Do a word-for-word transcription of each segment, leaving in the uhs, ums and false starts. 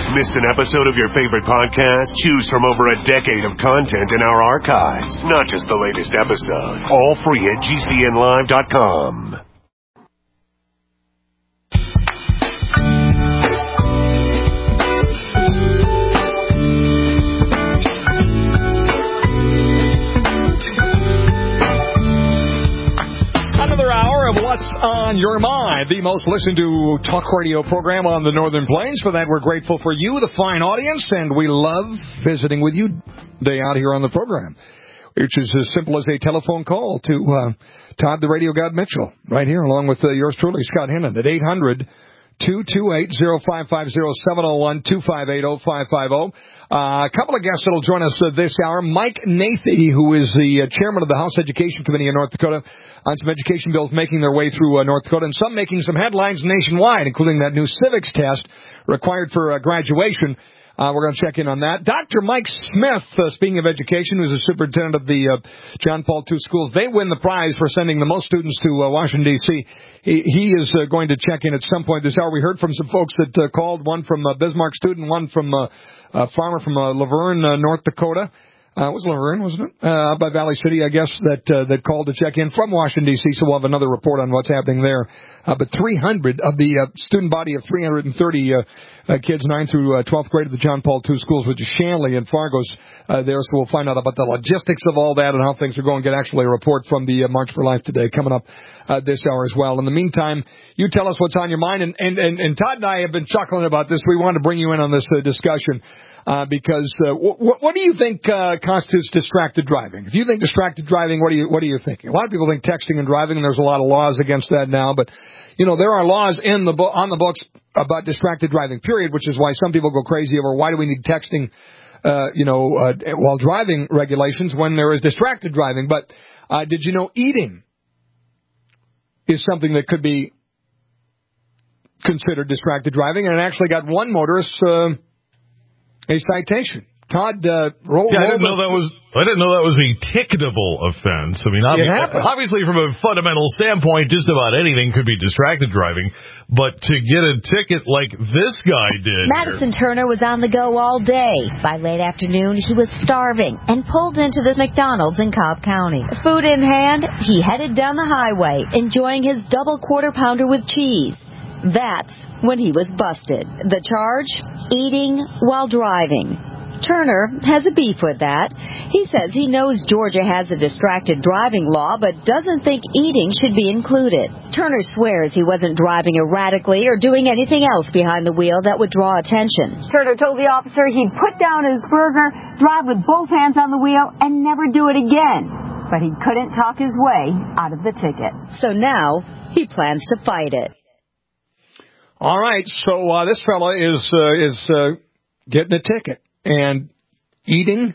Missed an episode of your favorite podcast? Choose from over a decade of content in our archives. Not just the latest episode. All free at G C N live dot com. What's on your mind? The most listened to talk radio program on the Northern Plains. For that, we're grateful for you, the fine audience, and we love visiting with you day out here on the program, which is as simple as a telephone call to uh, Todd the Radio God Mitchell, right here, along with uh, yours truly, Scott Hennon, at eight hundred, two two eight, oh five five oh, seven oh one, two five eight, oh five five oh. Uh, a couple of guests that will join us uh, this hour. Mike Nathy, who is the uh, chairman of the House Education Committee in North Dakota, on some education bills making their way through uh, North Dakota, and some making some headlines nationwide, including that new civics test required for uh, graduation. Uh, we're going to check in on that. Doctor Mike Smith, uh, speaking of education, who's the superintendent of the uh, John Paul two schools, they win the prize for sending the most students to uh, Washington, D C He, he is uh, going to check in at some point this hour. We heard from some folks that uh, called, one from uh, Bismarck student, one from uh, a farmer from uh, Laverne, uh, North Dakota. Uh, it was Laverne, wasn't it? Uh, by Valley City, I guess, that uh, that called to check in from Washington, D C, so we'll have another report on what's happening there. Uh, but three hundred of the uh, student body of three hundred thirty uh, uh, kids, ninth through uh, twelfth grade of the John Paul two schools, which is Shanley and Fargo's uh, there, so we'll find out about the logistics of all that and how things are going. Get actually a report from the uh, March for Life today coming up uh, this hour as well. In the meantime, you tell us what's on your mind, and, and, and, and Todd and I have been chuckling about this. We wanted to bring you in on this uh, discussion. Uh, because uh, w- what do you think uh, constitutes distracted driving? If you think distracted driving, what do you what are you thinking? A lot of people think texting and driving, and there's a lot of laws against that now. But you know, there are laws in the bo- on the books about distracted driving. Period. Which is why some people go crazy over why do we need texting, uh, you know, uh, while driving regulations when there is distracted driving. But uh, did you know eating is something that could be considered distracted driving? And it actually got one motorist Uh, a citation. Todd, uh, roll, yeah, I roll didn't know that was. I didn't know that was a ticketable offense. I mean, obviously, obviously, from a fundamental standpoint, just about anything could be distracted driving. But to get a ticket like this guy did, Madison here. Turner was on the go all day. By late afternoon, he was starving and pulled into the McDonald's in Cobb County. Food in hand, he headed down the highway, enjoying his double quarter pounder with cheese. That's when he was busted. The charge? Eating while driving. Turner has a beef with that. He says he knows Georgia has a distracted driving law, but doesn't think eating should be included. Turner swears he wasn't driving erratically or doing anything else behind the wheel that would draw attention. Turner told the officer he'd put down his burger, drive with both hands on the wheel, and never do it again. But he couldn't talk his way out of the ticket. So now he plans to fight it. All right, so uh, this fella is uh, is uh, getting a ticket, and eating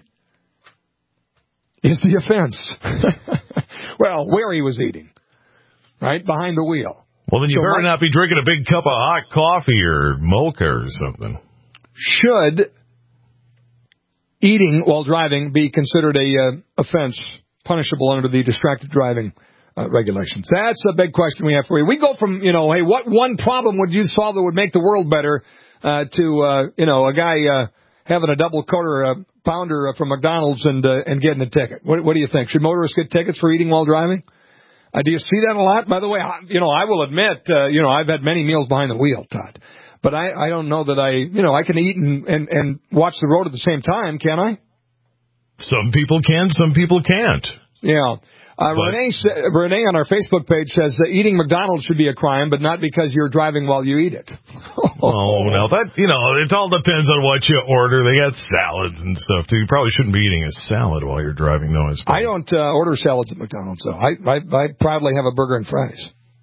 is the offense. Well, where he was eating, right behind the wheel. Well, then you so better my, not be drinking a big cup of hot coffee or mocha or something. Should eating while driving be considered a uh, offense, punishable under the distracted driving Uh, regulations? That's a big question we have for you. We go from, you know, hey, what one problem would you solve that would make the world better, uh, to, uh, you know, a guy uh, having a double quarter uh, pounder uh, from McDonald's and uh, and getting a ticket. What, what do you think? Should motorists get tickets for eating while driving? Uh, do you see that a lot? By the way, I, you know, I will admit, uh, you know, I've had many meals behind the wheel, Todd. But I, I don't know that I, you know, I can eat and, and, and watch the road at the same time, can I? Some people can, some people can't. Yeah. Uh, Renee, Renee on our Facebook page says uh, eating McDonald's should be a crime, but not because you're driving while you eat it. Oh, no, that, you know, it all depends on what you order. They got salads and stuff, too. You probably shouldn't be eating a salad while you're driving, though. I, I don't uh, order salads at McDonald's, though. I, I, I proudly have a burger and fries.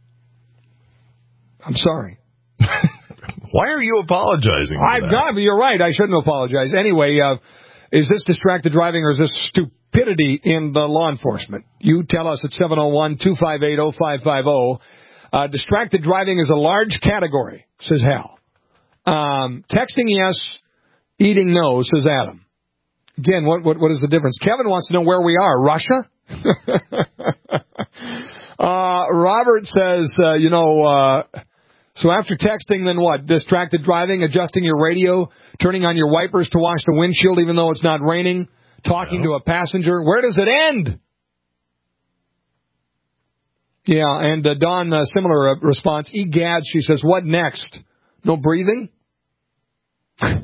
I'm sorry. Why are you apologizing for I've got, you're right. I shouldn't apologize. Anyway, uh, is this distracted driving or is this stupidity in the law enforcement? You tell us at seven oh one, two five eight, oh five five oh. Uh, distracted driving is a large category, says Hal. Um, texting, yes. Eating, no, says Adam. Again, what, what, what is the difference? Kevin wants to know where we are. Russia? uh, Robert says, uh, you know, uh, So after texting, then what? Distracted driving, adjusting your radio, turning on your wipers to wash the windshield even though it's not raining, talking no. to a passenger. Where does it end? Yeah, and uh, Dawn, uh, similar uh, response. Egad, she says, what next? No breathing? Well,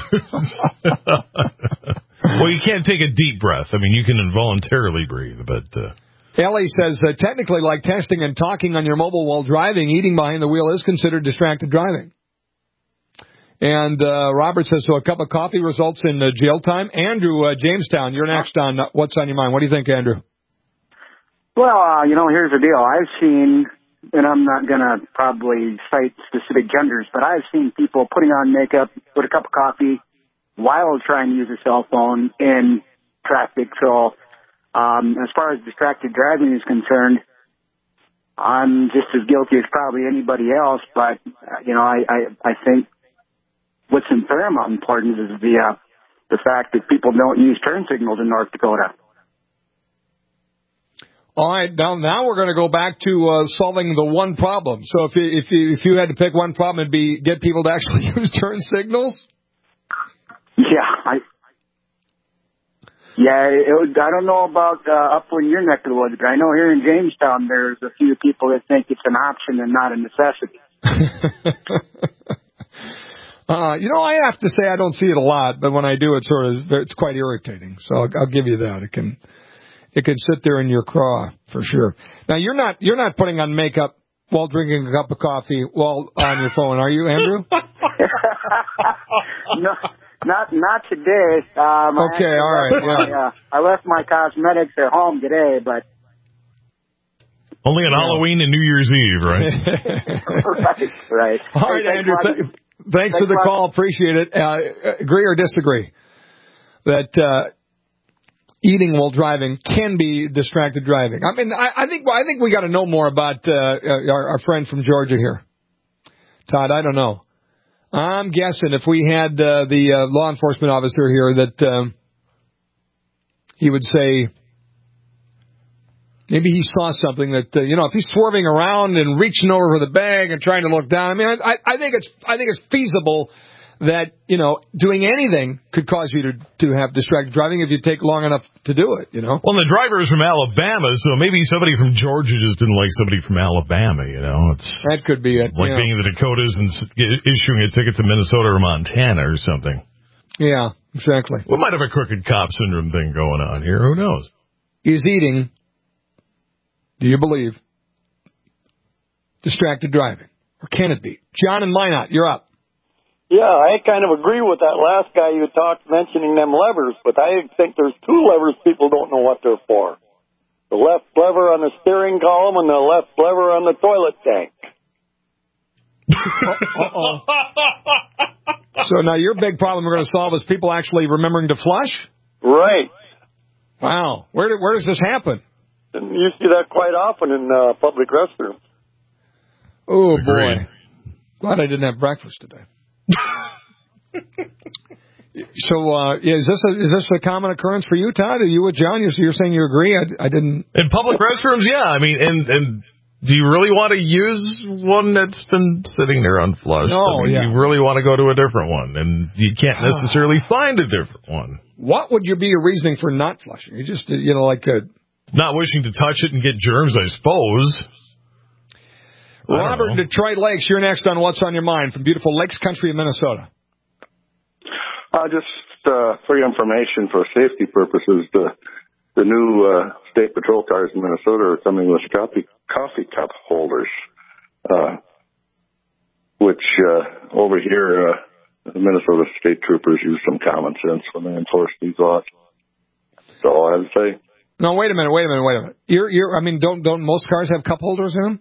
you can't take a deep breath. I mean, you can involuntarily breathe, but... Uh... Ellie says, uh, technically, like texting and talking on your mobile while driving, eating behind the wheel is considered distracted driving. And uh, Robert says, so a cup of coffee results in uh, jail time. Andrew, uh, Jamestown, you're next on uh, What's on Your Mind. What do you think, Andrew? Well, uh, you know, here's the deal. I've seen, and I'm not going to probably cite specific genders, but I've seen people putting on makeup with a cup of coffee while trying to use a cell phone in traffic. So um, as far as distracted driving is concerned, I'm just as guilty as probably anybody else. But, uh, you know, I, I, I think what's in paramount importance is the, uh, the fact that people don't use turn signals in North Dakota. All right, now, now we're going to go back to uh, solving the one problem. So if you, if you if you had to pick one problem, it'd be get people to actually use turn signals? Yeah, I yeah, it was, I don't know about uh, up in your neck of the woods, but I know here in Jamestown there's a few people that think it's an option and not a necessity. uh, you know, I have to say I don't see it a lot, but when I do, it's sort of it's quite irritating. So I'll, I'll give you that. It can. It could sit there in your craw for sure. Now you're not you're not putting on makeup while drinking a cup of coffee while on your phone, are you, Andrew? no, not not today. Um, okay, all right. My, yeah. uh, I left my cosmetics at home today, but only on yeah. Halloween and New Year's Eve, right? right, right. All right, hey, Andrew. Thanks, th- thanks for the much. call. Appreciate it. Uh, agree or disagree that. Uh, Eating while driving can be distracted driving. I mean, I, I think I think we got to know more about uh, our, our friend from Georgia here, Todd. I don't know. I'm guessing if we had uh, the uh, law enforcement officer here, that um, he would say maybe he saw something that uh, you know, if he's swerving around and reaching over for the bag and trying to look down. I mean, I, I think it's I think it's feasible that, you know, doing anything could cause you to, to have distracted driving if you take long enough to do it, you know. Well, the driver is from Alabama, so maybe somebody from Georgia just didn't like somebody from Alabama, you know. It's that could be it. Like yeah. being in the Dakotas and issuing a ticket to Minnesota or Montana or something. Yeah, exactly. We might have a crooked cop syndrome thing going on here. Who knows? Is eating, do you believe, distracted driving? Or can it be? John in Minot, you're up. Yeah, I kind of agree with that last guy you talked mentioning them levers, but I think there's two levers people don't know what they're for. The left lever on the steering column and the left lever on the toilet tank. Uh-oh. So now your big problem we're going to solve is people actually remembering to flush? Right. Wow. Where do, where does this happen? And you see that quite often in uh, public restrooms. Oh, boy. Glad I didn't have breakfast today. So, uh, yeah, is this a, is this a common occurrence for you, Todd? Are you with John? You're, you're saying you agree? I, I didn't. In public restrooms, yeah. I mean, and and do you really want to use one that's been sitting there unflushed? No, I mean, yeah. You really want to go to a different one, and you can't necessarily find a different one. What would you be your reasoning for not flushing? You just, you know, like a... Not wishing to touch it and get germs, I suppose. Robert in Detroit Lakes, you're next on What's on Your Mind from beautiful Lakes Country of Minnesota. Uh, just uh, for your information, for safety purposes, the the new uh, state patrol cars in Minnesota are coming with coffee, coffee cup holders, uh, which uh, over here, uh, the Minnesota state troopers use some common sense when they enforce these laws. That's all I have to say. No, wait a minute, wait a minute, wait a minute. You're, you're, I mean, don't don't most cars have cup holders in them?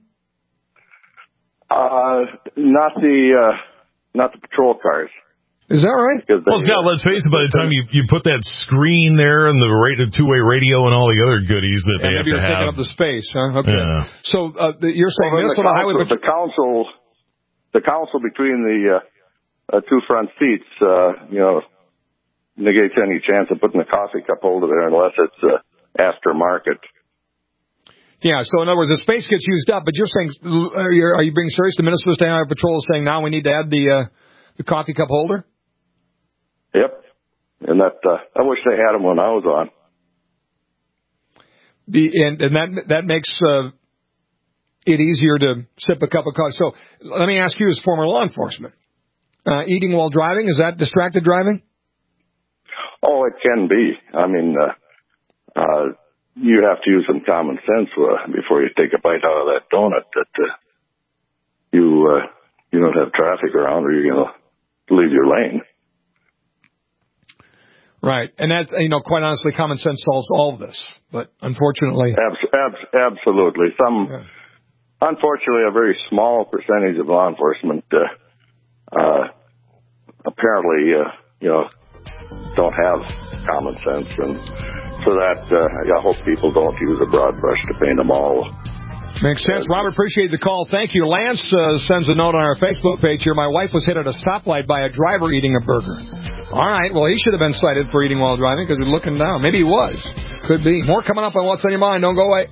Uh, not the uh, not the patrol cars. Is that right? They, well, Scott, let's face it. By the time you, you put that screen there and the rated two-way radio and all the other goodies that yeah, they have maybe to you're have, taking up the space, huh? Okay. Yeah. So uh, the, you're saying well, Minnesota the Highway council, Patrol? The council, the council between the uh, uh, two front seats, uh, you know, negates any chance of putting a coffee cup holder there unless it's uh, aftermarket. Yeah, so in other words, the space gets used up, but you're saying, are you, are you being serious? The Minnesota State Highway Patrol is saying now we need to add the uh, the coffee cup holder? Yep. And that, uh, I wish they had them when I was on. The And, and that that makes uh, it easier to sip a cup of coffee. So let me ask you as former law enforcement, uh, eating while driving, is that distracted driving? Oh, it can be. I mean, uh, uh, you have to use some common sense uh, before you take a bite out of that donut that uh, you uh, you don't have traffic around or you're going to leave your lane. Right. And that, you know, quite honestly, common sense solves all of this. But unfortunately. Abs- abs- absolutely. Some, yeah. Unfortunately, a very small percentage of law enforcement uh, uh, apparently, uh, you know, don't have common sense. And for that, uh, I hope people don't use a broad brush to paint them all. Makes sense. Robert, appreciate the call. Thank you. Lance uh, sends a note on our Facebook page here. My wife was hit at a stoplight by a driver eating a burger. All right. Well, he should have been cited for eating while driving because he's looking down. Maybe he was. Could be. More coming up on What's on Your Mind. Don't go away.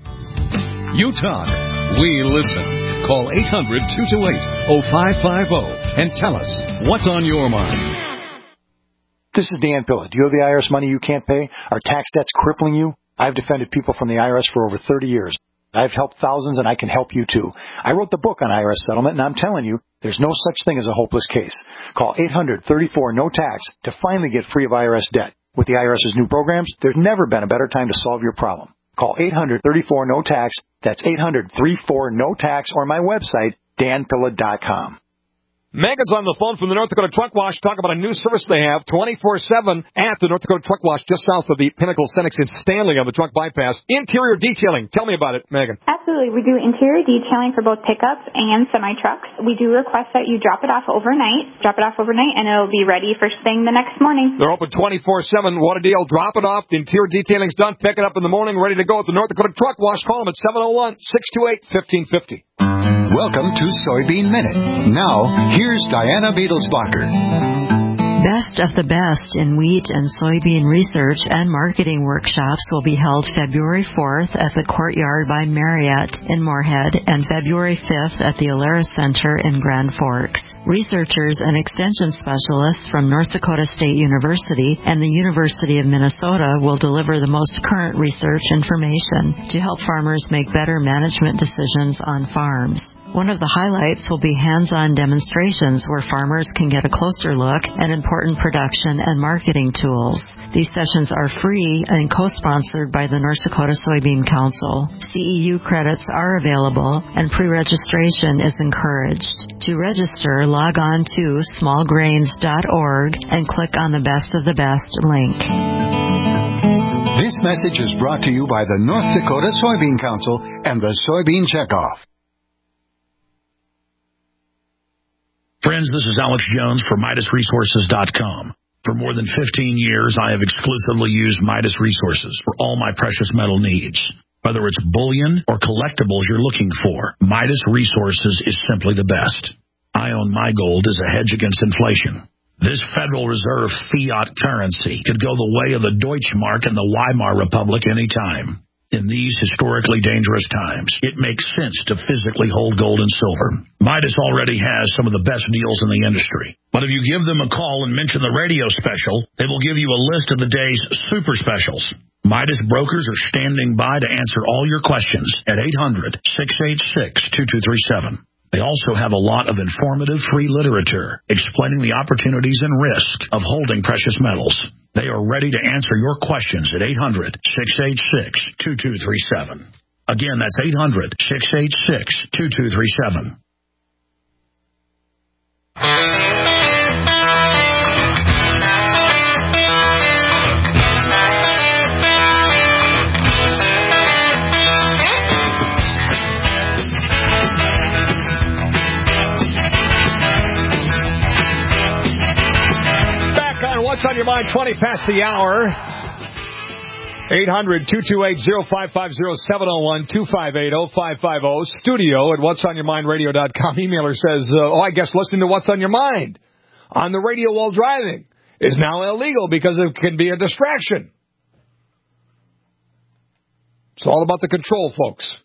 You talk. We listen. Call eight hundred, two two eight, oh five five oh and tell us what's on your mind. This is Dan Pilla. Do you have the I R S money you can't pay? Are tax debts crippling you? I've defended people from the I R S for over thirty years. I've helped thousands, and I can help you, too. I wrote the book on I R S settlement, and I'm telling you, there's no such thing as a hopeless case. Call eight hundred, thirty-four, no tax to finally get free of I R S debt. With the IRS's new programs, there's never been a better time to solve your problem. Call eight hundred, thirty-four, no tax. That's eight hundred, thirty-four, no tax, or my website, dan pilla dot com. Megan's on the phone from the North Dakota Truck Wash. Talk about a new service they have twenty-four seven at the North Dakota Truck Wash just south of the Pinnacle Cenex in Stanley on the truck bypass. Interior detailing. Tell me about it, Megan. Absolutely. We do interior detailing for both pickups and semi-trucks. We do request that you drop it off overnight. Drop it off overnight, and it'll be ready first thing the next morning. They're open twenty-four seven. What a deal. Drop it off. The interior detailing's done. Pick it up in the morning. Ready to go at the North Dakota Truck Wash. Call them at seven oh one, six two eight, one five five zero. Welcome to Soybean Minute. Now, here's Diana Beadlesbacher. Best of the Best in Wheat and Soybean Research and Marketing Workshops will be held February fourth at the Courtyard by Marriott in Moorhead and February fifth at the Alaris Center in Grand Forks. Researchers and extension specialists from North Dakota State University and the University of Minnesota will deliver the most current research information to help farmers make better management decisions on farms. One of the highlights will be hands-on demonstrations where farmers can get a closer look at important production and marketing tools. These sessions are free and co-sponsored by the North Dakota Soybean Council. C E U credits are available and pre-registration is encouraged. To register, log on to small grains dot org and click on the Best of the Best link. This message is brought to you by the North Dakota Soybean Council and the Soybean Checkoff. Friends, this is Alex Jones for Midas Resources dot com. For more than fifteen years, I have exclusively used Midas Resources for all my precious metal needs. Whether it's bullion or collectibles you're looking for, Midas Resources is simply the best. I own my gold as a hedge against inflation. This Federal Reserve fiat currency could go the way of the Deutschmark and the Weimar Republic any time. In these historically dangerous times, it makes sense to physically hold gold and silver. Midas already has some of the best deals in the industry. But if you give them a call and mention the radio special, they will give you a list of the day's super specials. Midas brokers are standing by to answer all your questions at eight hundred, six eight six, two two three seven. They also have a lot of informative free literature explaining the opportunities and risk of holding precious metals. They are ready to answer your questions at eight hundred, six eight six, two two three seven. Again, that's eight hundred, six eight six, two two three seven. What's on your mind? twenty past the hour. eight hundred, two two eight, oh five five oh, seven oh one, two five eight, oh five five oh. Studio at whats on your mind radio dot com. Emailer says, uh, oh, I guess listening to What's on Your Mind on the radio while driving is now illegal because it can be a distraction. It's all about the control, folks.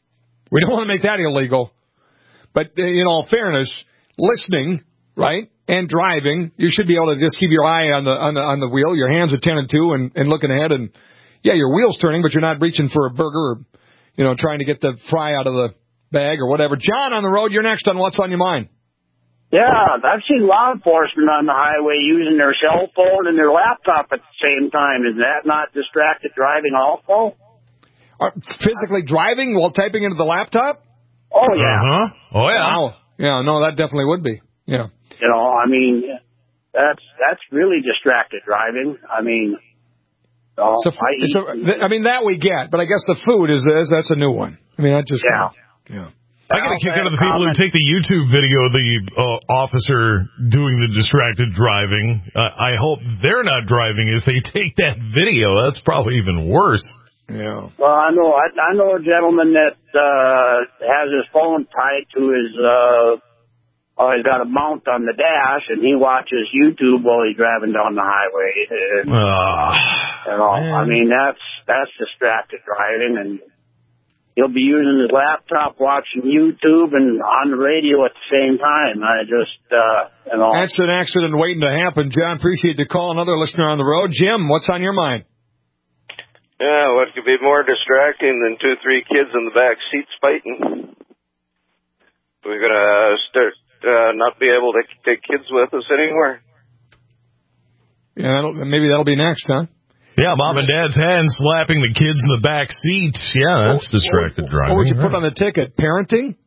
We don't want to make that illegal. But uh, in all fairness, listening, right, and driving, you should be able to just keep your eye on the on the on the wheel, your hands attended to, and, and looking ahead. And yeah, your wheel's turning, but you're not reaching for a burger or, you know, trying to get the fry out of the bag or whatever. John on the road, you're next on What's on Your Mind. Yeah, I've seen law enforcement on the highway using their cell phone and their laptop at the same time. Is that not distracted driving also? Are physically driving while typing into the laptop? Oh, yeah. Uh-huh. Oh, yeah. Wow. Yeah, no, that definitely would be. Yeah. You know, I mean, that's that's really distracted driving. I mean, oh, so, I, eat, so, I mean, that we get, but I guess the food is is that's a new one. I mean, that just yeah. Yeah. I get a kick out of the people who take the YouTube video of the uh, officer doing the distracted driving. Uh, I hope they're not driving as they take that video. That's probably even worse. Yeah. Well, I know I, I know a gentleman that uh, has his phone tied to his. Uh, oh, he's got a mount on the dash, and he watches YouTube while he's driving down the highway. And, uh, you know, I mean, that's that's distracted driving, and he'll be using his laptop, watching YouTube, and on the radio at the same time. I just, uh, you know. That's an accident waiting to happen. John, appreciate the call. Another listener on the road. Jim, what's on your mind? Yeah, what could be more distracting than two, three kids in the back seats fighting? We're going to start uh, not be able to take kids with us anywhere. Yeah, that'll, maybe that'll be next, huh? Yeah, mom and dad's hands slapping the kids in the back seat. Yeah, that's distracted driving. What would you put on the ticket? Parenting?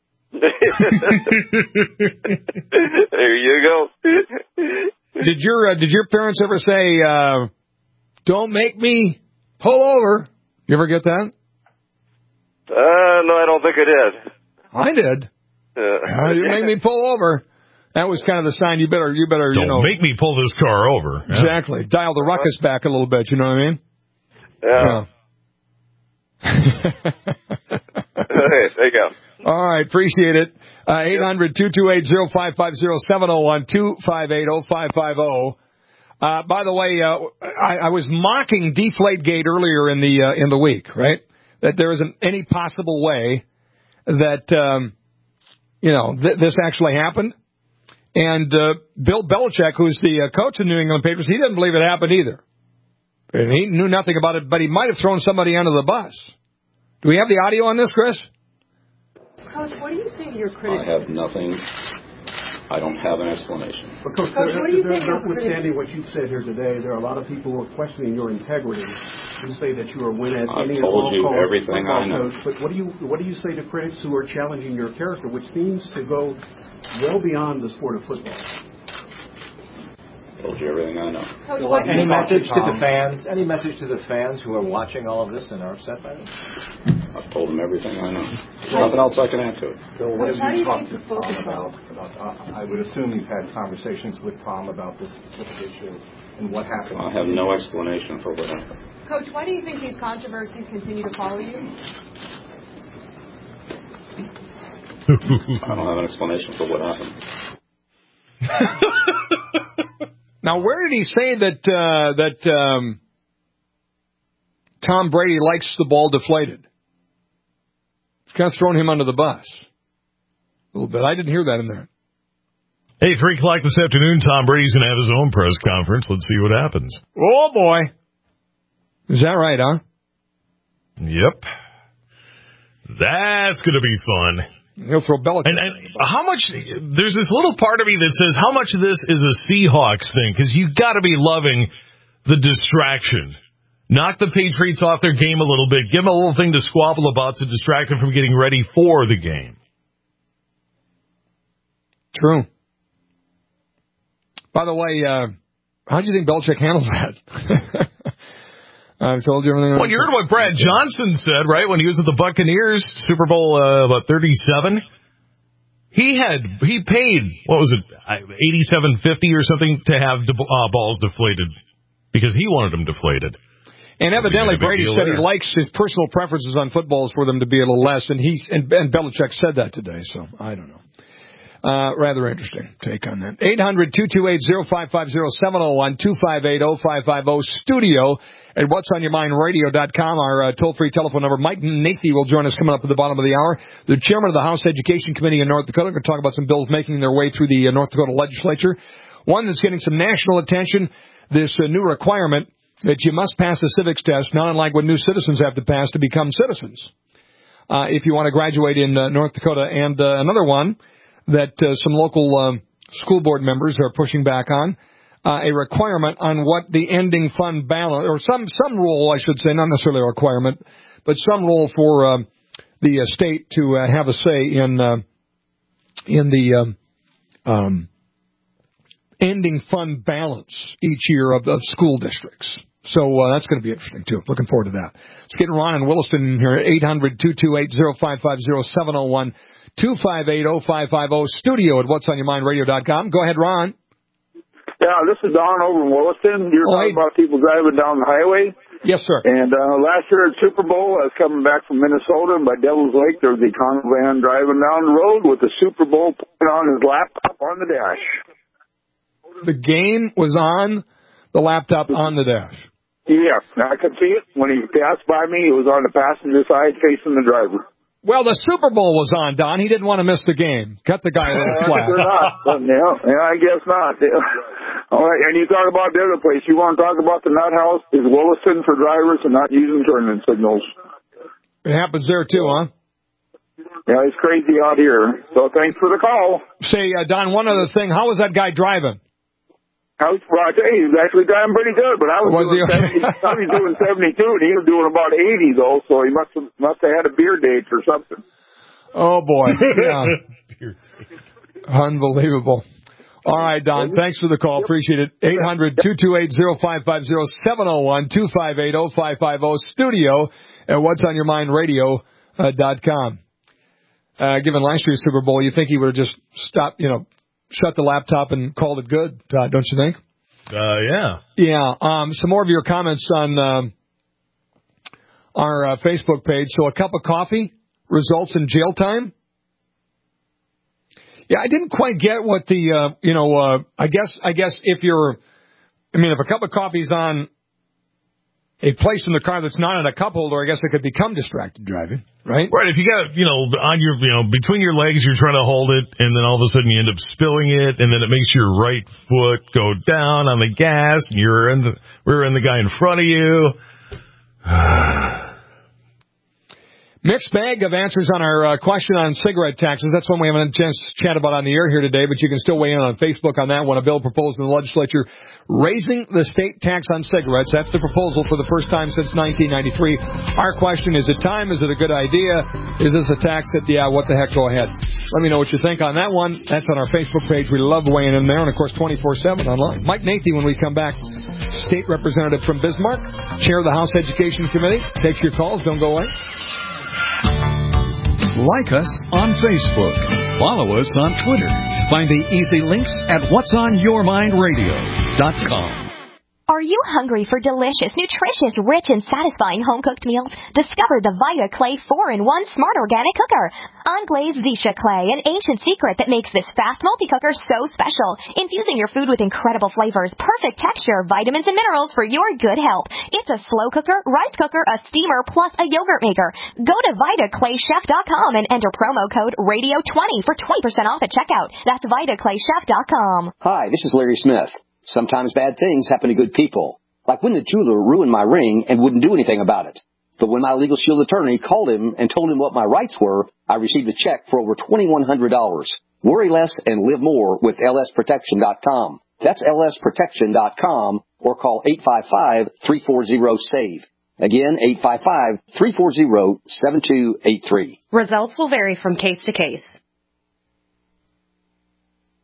There you go. Did your uh, did your parents ever say, uh, "Don't make me pull over"? You ever get that? Uh, no, I don't think I did. I did. Uh, uh, you make me pull over. That was kind of the sign. You better, you better, don't you know, make me pull this car over. Exactly. Yeah. Dial the ruckus back a little bit. You know what I mean? Yeah. yeah. Okay, there you go. All right, appreciate it. Uh, eight hundred, two two eight, oh five five oh, seven oh one, two five eight, oh five five oh. Uh, by the way, uh, I, I was mocking Deflategate earlier in the uh, in the week, right? That there isn't any possible way that um, you know th- this actually happened. And uh, Bill Belichick, who's the uh, coach of New England Patriots, he didn't believe it happened either. And he knew nothing about it, but he might have thrown somebody under the bus. Do we have the audio on this, Chris? Coach, what do you say to your critics? I have nothing. I don't have an explanation. But Coach, Coach what do you say to your critics? Notwithstanding what you've said here today, there are a lot of people who are questioning your integrity. You say that you are win at I've any and told all you costs, everything I know. coach. But what do you what do you say to critics who are challenging your character, which seems to go well beyond the sport of football? Told you everything I know. Coach, well, any message to the fans? Any message to the fans who are watching all of this and are upset by this? I've told them everything I know. There's nothing else I can add to it. Bill, what have you talked to Tom about? about uh, I would assume you've had conversations with Tom about this specific issue and what happened. I have no explanation for what happened. Coach, why do you think these controversies continue to follow you? I don't have an explanation for what happened. Now, where did he say that uh, that um, Tom Brady likes the ball deflated? It's kind of thrown him under the bus a little bit. I didn't hear that in there. Hey, three o'clock this afternoon, Tom Brady's going to have his own press conference. Let's see what happens. Oh, boy. Is that right, huh? Yep. That's going to be fun. He'll throw Belichick. And, and how much, there's this little part of me that says how much of this is a Seahawks thing, because you've got to be loving the distraction. Knock the Patriots off their game a little bit. Give them a little thing to squabble about to distract them from getting ready for the game. True. By the way, uh, how do you think Belichick handles that? I've told you everything. Well, you heard what Brad Johnson said, right, when he was at the Buccaneers, Super Bowl, uh, about thirty-seven. He had, he paid, what was it, eighty-seven fifty or something to have de- uh, balls deflated because he wanted them deflated. And evidently Brady said there. He likes his personal preferences on footballs for them to be a little less, and he's and, and Belichick said that today, so I don't know. Uh, rather interesting take on that. eight hundred, two two eight, oh five five oh, seven oh one, two five eight, oh five five oh, studio at what's on your mind radio dot com. Our uh, toll-free telephone number. Mike Nathy will join us coming up at the bottom of the hour. The chairman of the House Education Committee in North Dakota. We're going to talk about some bills making their way through the uh, North Dakota legislature. One that's getting some national attention, this uh, new requirement that you must pass a civics test, not unlike what new citizens have to pass to become citizens. Uh, if you want to graduate in uh, North Dakota. And uh, another one that uh, some local um, school board members are pushing back on, uh, a requirement on what the ending fund balance, or some, some rule, I should say, not necessarily a requirement, but some rule for uh, the uh, state to uh, have a say in uh, in the um, um, ending fund balance each year of, of school districts. So uh, that's going to be interesting, too. Looking forward to that. Let's get Ron in Williston in here at eight hundred, two two eight, oh five five oh, seven oh one, two five eight, oh five five oh, studio at what's on your mind radio dot com. Go ahead, Ron. Yeah, this is Don over in Williston. You're oh, talking hey. about people driving down the highway. Yes, sir. And uh, last year at Super Bowl, I was coming back from Minnesota, and by Devil's Lake, there was a Econo van driving down the road with the Super Bowl put on his laptop on the dash. The game was on the laptop on the dash. Yeah, I could see it. When he passed by me, he was on the passenger side facing the driver. Well, the Super Bowl was on, Don. He didn't want to miss the game. Cut the guy a little slack. Not. Yeah, yeah, I guess not. Yeah. All right, and you talk about the other place. You want to talk about the nut house? Is Williston for drivers and not using turn-in signals. It happens there, too, huh? Yeah, it's crazy out here. So thanks for the call. Say, uh, Don, one other thing. How was that guy driving? I was, well, I tell you, he was actually driving pretty good, but I was, was doing he? seventy, I was doing seventy-two, and he was doing about eighty, though, so he must have, must have had a beer date or something. Oh, boy. Yeah. Unbelievable. All right, Don, thanks for the call. Appreciate it. eight hundred, two two eight, oh five five oh, seven oh one, two five eight, oh five five oh, studio at what's on your mind radio dot com. Uh, given last year's Super Bowl, you think he would have just stopped, you know, shut the laptop and called it good, uh, don't you think? Uh, yeah. Yeah. Um, some more of your comments on um, our uh, Facebook page. So a cup of coffee results in jail time? Yeah, I didn't quite get what the, uh, you know, uh, I guess, I guess if you're, I mean, if a cup of coffee's on a place in the car that's not in a cup holder, I guess it could become distracted driving, right? Right. If you got, you know, on your, you know, between your legs, you're trying to hold it, and then all of a sudden you end up spilling it, and then it makes your right foot go down on the gas, and you're in the, we're in the guy in front of you. Mixed bag of answers on our uh, question on cigarette taxes. That's one we haven't had a chance to chat about on the air here today, but you can still weigh in on Facebook on that one. A bill proposed in the legislature raising the state tax on cigarettes. That's the proposal for the first time since nineteen ninety-three. Our question, is it time? Is it a good idea? Is this a tax that, yeah, what the heck, go ahead. Let me know what you think on that one. That's on our Facebook page. We love weighing in there, and, of course, twenty-four seven online. Mike Nathy, when we come back, state representative from Bismarck, chair of the House Education Committee. Take your calls. Don't go away. Like us on Facebook. Follow us on Twitter. Find the easy links at what's on your mind radio dot com. Are you hungry for delicious, nutritious, rich, and satisfying home-cooked meals? Discover the Vita Clay four in one Smart Organic Cooker. Unglazed Zisha Clay, an ancient secret that makes this fast multi-cooker so special. Infusing your food with incredible flavors, perfect texture, vitamins, and minerals for your good health. It's a slow cooker, rice cooker, a steamer, plus a yogurt maker. Go to Vita Clay Chef dot com and enter promo code radio twenty for twenty percent off at checkout. That's Vita Clay Chef dot com. Hi, this is Larry Smith. Sometimes bad things happen to good people. Like when the jeweler ruined my ring and wouldn't do anything about it. But when my Legal Shield attorney called him and told him what my rights were, I received a check for over twenty-one hundred dollars. Worry less and live more with L S protection dot com. That's L S protection dot com or call eight five five, three four zero, SAVE. Again, eight five five, three four zero, seven two eight three. Results will vary from case to case.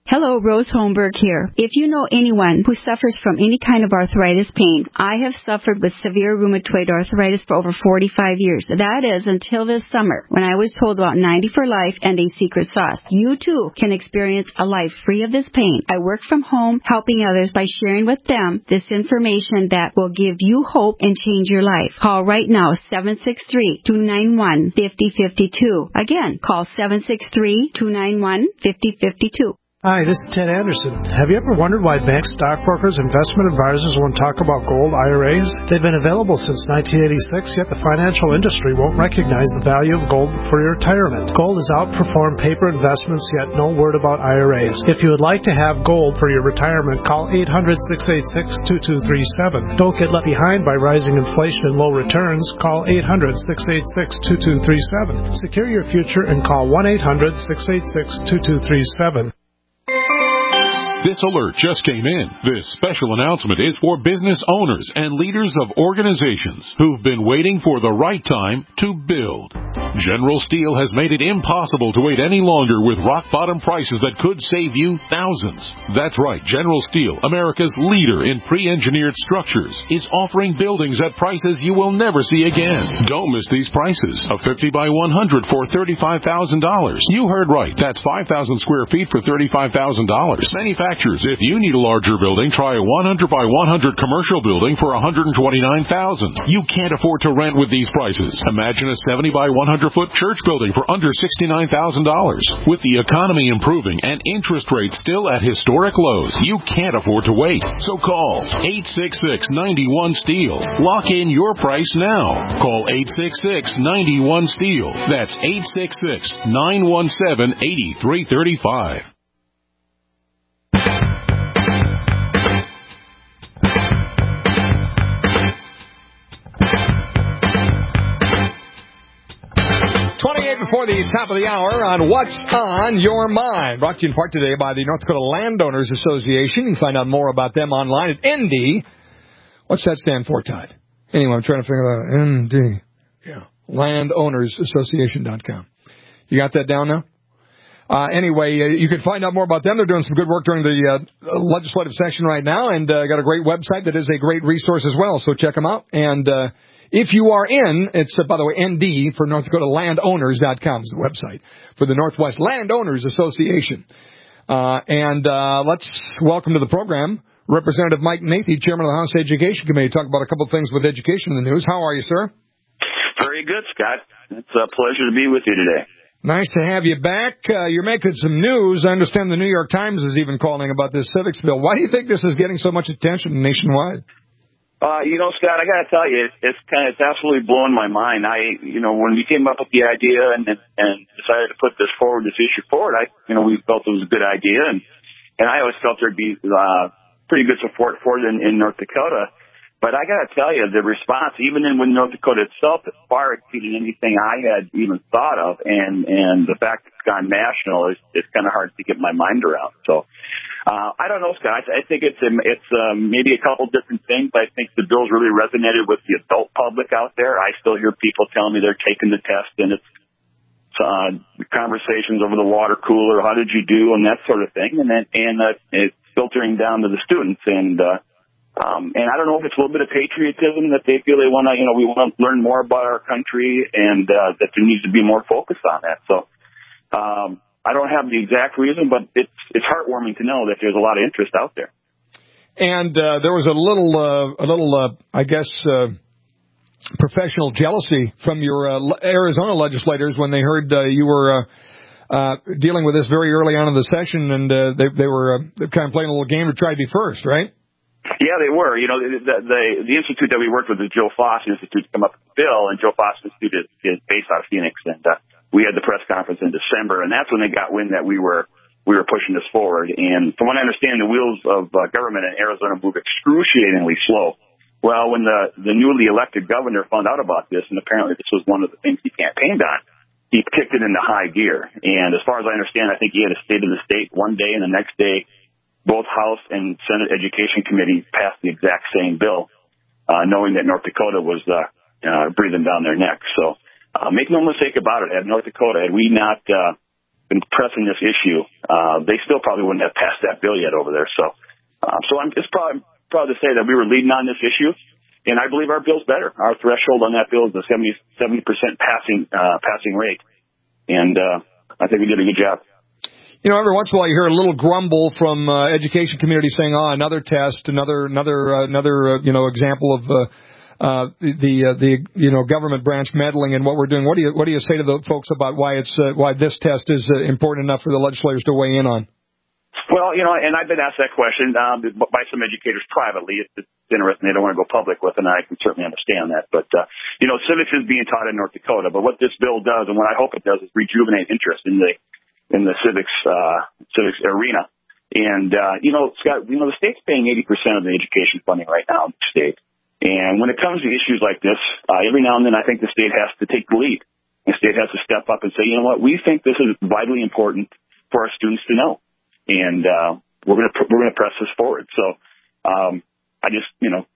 Hello, Rose Holmberg here. If you know anyone who suffers from any kind of arthritis pain, I have suffered with severe rheumatoid arthritis for over forty-five years. That is until this summer, when I was told about ninety for Life and a secret sauce. You too can experience a life free of this pain. I work from home, helping others by sharing with them this information that will give you hope and change your life. Call right now, seven six three, two nine one, five zero five two. Again, call seven six three, two nine one, five zero five two. Hi, this is Ted Anderson. Have you ever wondered why banks, stockbrokers, investment advisors won't talk about gold I R As? They've been available since nineteen eighty-six, yet the financial industry won't recognize the value of gold for your retirement. Gold has outperformed paper investments, yet no word about I R As. If you would like to have gold for your retirement, call eight hundred, six eight six, two two three seven. Don't get left behind by rising inflation and low returns. Call eight hundred, six eight six, two two three seven. Secure your future and call one eight hundred, six eight six, two two three seven. This alert just came in. This special announcement is for business owners and leaders of organizations who've been waiting for the right time to build. General Steel has made it impossible to wait any longer with rock-bottom prices that could save you thousands. That's right. General Steel, America's leader in pre-engineered structures, is offering buildings at prices you will never see again. Don't miss these prices. A fifty by one hundred for thirty-five thousand dollars. You heard right. That's five thousand square feet for thirty-five thousand dollars. Manufactured. If you need a larger building, try a one hundred by one hundred commercial building for one hundred twenty-nine thousand dollars. You can't afford to rent with these prices. Imagine a seventy by one hundred foot church building for under sixty-nine thousand dollars. With the economy improving and interest rates still at historic lows, you can't afford to wait. So call eight six six, nine one, STEEL. Lock in your price now. Call eight six six, nine one, STEEL. That's eight six six, nine one seven, eight three three five. twenty-eight before the top of the hour on What's on Your Mind. Brought to you in part today by the North Dakota Landowners Association. You can find out more about them online at N D. What's that stand for, Todd? Anyway, I'm trying to figure that out. N D. Yeah. Landowners Association dot com. You got that down now? Uh, anyway, uh, you can find out more about them. They're doing some good work during the uh, legislative session right now, and uh, got a great website that is a great resource as well. So check them out. And uh, if you are in, it's, uh, by the way, N D for North Dakota Landowners dot com is the website for the Northwest Landowners Association. Uh, and uh, let's welcome to the program Representative Mike Nathy, Chairman of the House Education Committee, talk about a couple of things with education in the news. How are you, sir? Very good, Scott. It's a pleasure to be with you today. Nice to have you back. Uh, you're making some news. I understand the New York Times is even calling about this civics bill. Why do you think this is getting so much attention nationwide? Uh, you know, Scott, I got to tell you, it's, it's kind of, it's absolutely blowing my mind. I, you know, when we came up with the idea and and decided to put this forward, this issue forward, I, you know, we felt it was a good idea, and and I always felt there'd be uh, pretty good support for it in, in North Dakota. But I got to tell you, the response, even in with North Dakota itself, has far exceeded anything I had even thought of. And, and the fact it's gone national is, is kind of hard to get my mind around. So, uh, I don't know, Scott. I think it's, it's, um, maybe a couple different things. I think the bill's really resonated with the adult public out there. I still hear people telling me they're taking the test, and it's, uh, conversations over the water cooler. How did you do? And that sort of thing. And then, and, uh, it's filtering down to the students. And, uh, Um, and I don't know if it's a little bit of patriotism that they feel they want to, you know, we want to learn more about our country, and uh, that there needs to be more focus on that. So um, I don't have the exact reason, but it's it's heartwarming to know that there's a lot of interest out there. And uh, there was a little, uh, a little, uh, I guess, uh, professional jealousy from your uh, Arizona legislators when they heard uh, you were uh, uh, dealing with this very early on in the session, and uh, they they were uh, kind of playing a little game to try to be first, right? Yeah, they were. You know, the, the the institute that we worked with, the Joe Foss Institute, to come up with the bill, and Joe Foss Institute is, is based out of Phoenix, and uh, we had the press conference in December, and that's when they got wind that we were we were pushing this forward. And from what I understand, the wheels of uh, government in Arizona move excruciatingly slow. Well, when the the newly elected governor found out about this, and apparently this was one of the things he campaigned on, he kicked it into high gear. And as far as I understand, I think he had a state of the state one day, and the next day, both House and Senate Education Committee passed the exact same bill, uh, knowing that North Dakota was uh, uh, breathing down their neck. So uh, make no mistake about it, at North Dakota, had we not uh, been pressing this issue, uh, they still probably wouldn't have passed that bill yet over there. So, uh, so I'm just proud, proud to say that we were leading on this issue, and I believe our bill's better. Our threshold on that bill is a seventy percent passing uh, passing rate, and uh, I think we did a good job. You know, every once in a while you hear a little grumble from uh, education community saying, "Oh, another test, another, another, uh, another, uh, you know, example of uh, uh, the uh, the you know government branch meddling in what we're doing." What do you what do you say to the folks about why it's uh, why this test is uh, important enough for the legislators to weigh in on? Well, you know, and I've been asked that question um, by some educators privately. It's, it's interesting; they don't want to go public with, it, and I can certainly understand that. But uh, you know, civics is being taught in North Dakota. But what this bill does, and what I hope it does, is rejuvenate interest in the in the civics, uh, civics arena. And, uh, you know, Scott, you know, the state's paying eighty percent of the education funding right now in the state. And when it comes to issues like this, uh, every now and then I think the state has to take the lead. The state has to step up and say, you know what, we think this is vitally important for our students to know. And, uh, we're going to, we're going to press this forward. So, um, I just, you know,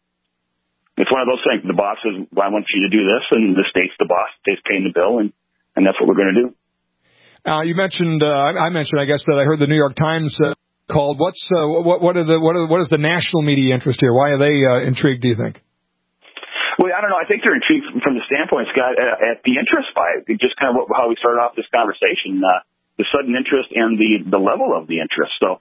it's one of those things. The boss says, well, I want you to do this, and the state's the boss. The state's paying the bill, and, and that's what we're going to do. Uh, you mentioned, uh, I mentioned, I guess, that I heard the New York Times uh, called. What's uh, what? What are the what? Are, what is the national media interest here? Why are they uh, intrigued? Do you think? Well, I don't know. I think they're intrigued from the standpoint, Scott, at the interest by it. Just kind of what, how we started off this conversation, uh, the sudden interest and the the level of the interest. So,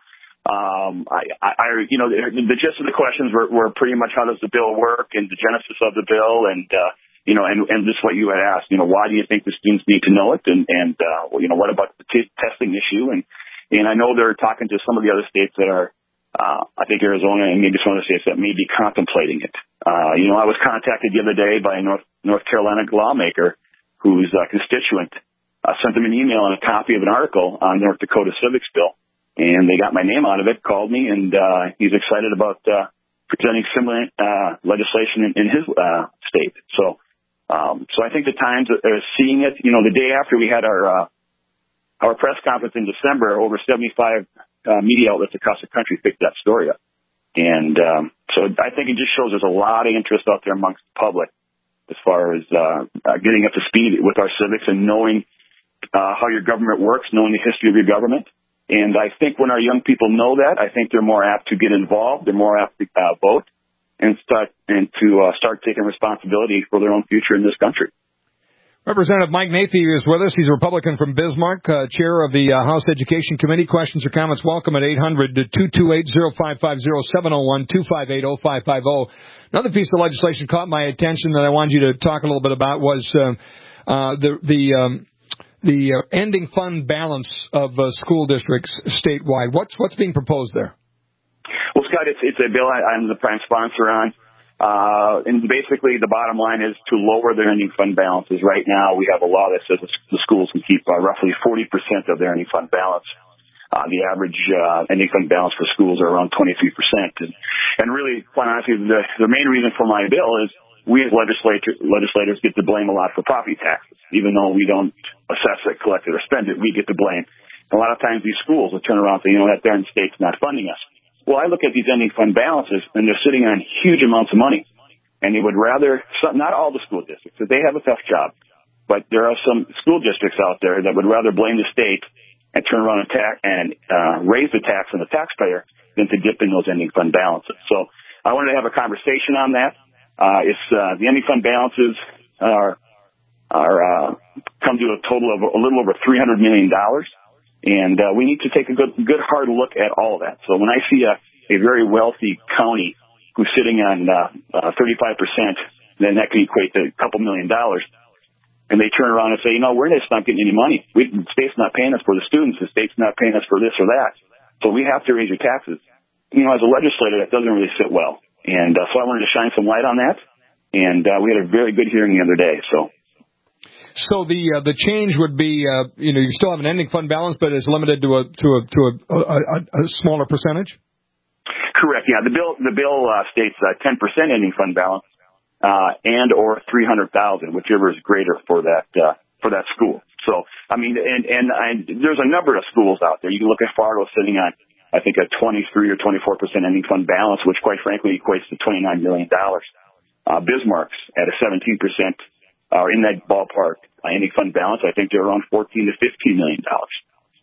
um, I, I, you know, the, the gist of the questions were, were pretty much how does the bill work and the genesis of the bill, and uh, you know, and, and this is what you had asked, you know, why do you think the students need to know it? And, and uh, well, you know, what about the t- testing issue? And, and I know they're talking to some of the other states that are, uh, I think Arizona and maybe some other states that may be contemplating it. Uh, you know, I was contacted the other day by a North, North Carolina lawmaker whose uh, constituent uh, sent them an email and a copy of an article on North Dakota civics bill. And they got my name out of it, called me, and uh, he's excited about uh, presenting similar uh, legislation in, in his uh, state. So, Um, so I think the Times are seeing it. You know, the day after we had our uh, our press conference in December, over seventy-five uh, media outlets across the country picked that story up. And um, so I think it just shows there's a lot of interest out there amongst the public as far as uh, uh, getting up to speed with our civics and knowing uh, how your government works, knowing the history of your government. And I think when our young people know that, I think they're more apt to get involved. They're more apt to uh, vote. And start and to uh, start taking responsibility for their own future in this country. Representative Mike Nathey is with us. He's a Republican from Bismarck, uh, chair of the uh, House Education Committee. Questions or comments, welcome at eight hundred, two two eight, oh five five oh, seven oh one, two five eight, oh five five oh. Another piece of legislation caught my attention that I wanted you to talk a little bit about was uh, uh, the the um, the uh, ending fund balance of uh, school districts statewide. What's what's being proposed there? Well, Scott, it's, it's a bill I, I'm the prime sponsor on. Uh, and basically the bottom line is to lower their ending fund balances. Right now we have a law that says the schools can keep uh, roughly forty percent of their ending fund balance. Uh, the average uh, ending fund balance for schools are around twenty-three percent. And, and really, quite honestly, the, the main reason for my bill is we as legislator, legislators get to blame a lot for property taxes. Even though we don't assess it, collect it, or spend it, we get to blame. A lot of times these schools will turn around and say, you know, that darn state's not funding us. Well, I look at these ending fund balances, and they're sitting on huge amounts of money. And they would rather, not all the school districts, because they have a tough job, but there are some school districts out there that would rather blame the state and turn around and, tax, and uh, raise the tax on the taxpayer than to dip in those ending fund balances. So I wanted to have a conversation on that. Uh, it's, uh, the ending fund balances are, are uh, come to a total of a little over three hundred million dollars. And uh, we need to take a good, good hard look at all of that. So when I see a, a very wealthy county who's sitting on uh, uh, thirty-five percent, then that can equate to a couple million dollars. And they turn around and say, you know, we're just not getting any money. We, the state's not paying us for the students. The state's not paying us for this or that. So we have to raise your taxes. You know, as a legislator, that doesn't really sit well. And uh, so I wanted to shine some light on that. And uh, we had a very good hearing the other day. So. So the uh, the change would be, uh, you know, you still have an ending fund balance, but it's limited to a to a to a, a, a smaller percentage. Correct. Yeah, the bill the bill uh, states uh, ten percent ending fund balance, uh, and or three hundred thousand, whichever is greater for that uh, for that school. So I mean, and, and and there's a number of schools out there. You can look at Fargo sitting on, I think, a twenty-three or twenty-four percent ending fund balance, which quite frankly equates to twenty-nine million dollars. Uh, Bismarck's at a seventeen percent. Are in that ballpark. Uh, ending fund balance, I think they're around fourteen to fifteen million dollars.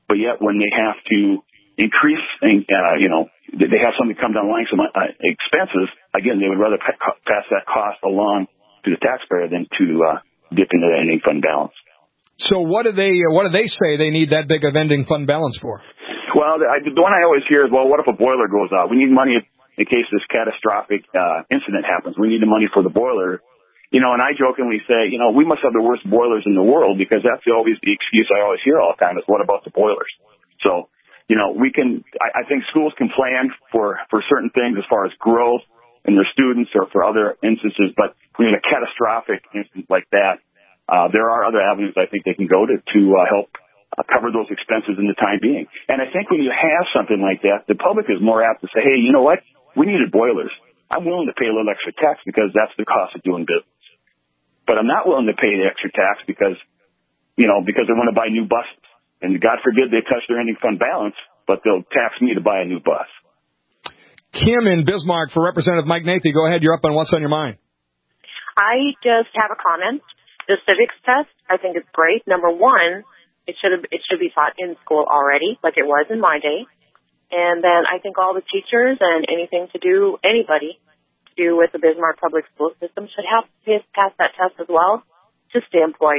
but yet when they have to increase, uh, you know, they have something come down the line, some uh, expenses, again, they would rather pa- pass that cost along to the taxpayer than to uh, dip into the ending fund balance. So what do they uh, what do they say they need that big of ending fund balance for? Well, the, I, the one I always hear is, well, what if a boiler goes out? We need money in case this catastrophic uh, incident happens. We need the money for the boiler. You know, and I jokingly say, you know, we must have the worst boilers in the world, because that's always the excuse I always hear all the time is, what about the boilers? So, you know, we can, I, I think schools can plan for, for certain things as far as growth in their students or for other instances, but when in a catastrophic instance like that, uh, there are other avenues I think they can go to to uh, help uh, cover those expenses in the time being. And I think when you have something like that, the public is more apt to say, hey, you know what? We needed boilers. I'm willing to pay a little extra tax because that's the cost of doing business. But I'm not willing to pay the extra tax because, you know, because they want to buy new buses. And God forbid they touch their ending fund balance, but they'll tax me to buy a new bus. Kim in Bismarck for Representative Mike Nathy. Go ahead. You're up on What's on Your Mind. I just have a comment. The civics test, I think is great. Number one, it should have, it should be taught in school already, like it was in my day. And then I think all the teachers and anything to do, anybody, do with the Bismarck public school system should have to pass that test as well to stay employed.